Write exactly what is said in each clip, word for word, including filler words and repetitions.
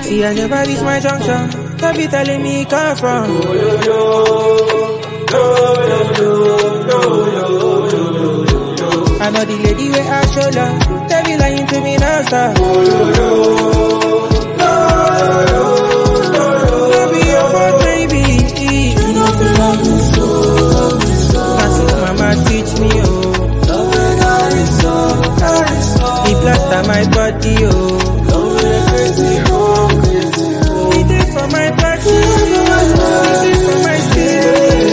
See, I never reach my junction. Don't be telling me come from. No, no, no, no, no, no, no, no, no. I know the lady where I show love. They be lying to me now, sir. No, no, no, no, no, no, no be your fault, baby. You know feel like me so, me so. That's what mama teach me, oh. Love it, that is so, that is so. He plaster my body, oh. Love it, crazy, oh, crazy, oh. He did for my body, he did for my spirit.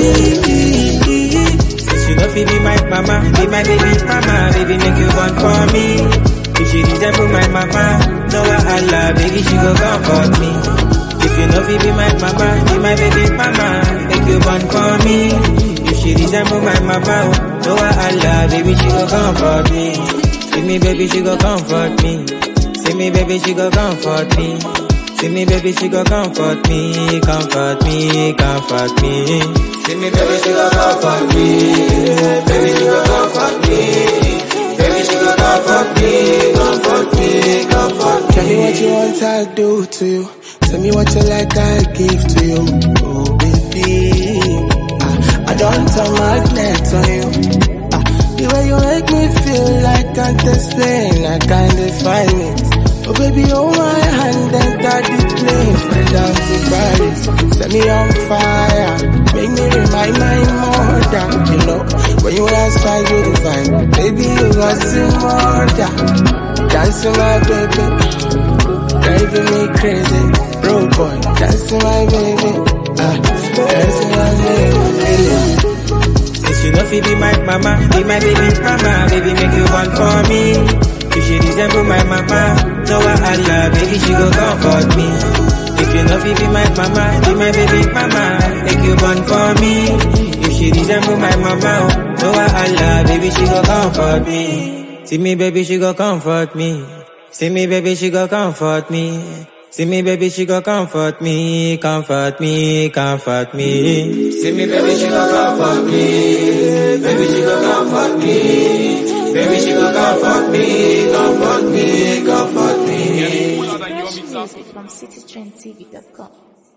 Since you know fi be my mama, be my baby mama, baby make you born for me. If she resemble my mama, know what Allah, baby she go comfort me. If you know fi be my mama, be my baby mama, make you born for me. If she resemble my mama, know what Allah, baby she go comfort me. See me baby she go comfort me. See me baby she go comfort me. See me baby she go comfort me, comfort me, comfort me. See me baby she go comfort me, baby she go comfort me, baby she go comfort me, comfort me, comfort me. Tell me what you want I'll do to you. Tell me what you like I'll give to you. Oh baby, I, I don't turn magnet on you. Ah, the way you make me feel like I can't explain, I can't define it. Oh baby, hold my hand and got the plane right down to Paris. Set me on fire, make me remind my mother. You know, when you last fight you the vibe, baby you got some murder. Dancing my baby, driving me crazy. Road boy, dancing my baby, ah, dancing my baby. Since you know fi be my mama, be my baby mama, baby make you one for me. If she resemble my mama, know what Allah, baby she go comfort me. If you know fi be my mama, be my baby mama, make you born for me. If she resemble my mama, know what Allah, baby she go comfort me. See me baby she go comfort me. See me baby she go comfort me. See me baby she go comfort me, comfort me, comfort me. See me baby she go comfort me, baby she go comfort me. Baby, she go comfort me, comfort me, comfort me. Fresh music from citytrend T V dot com.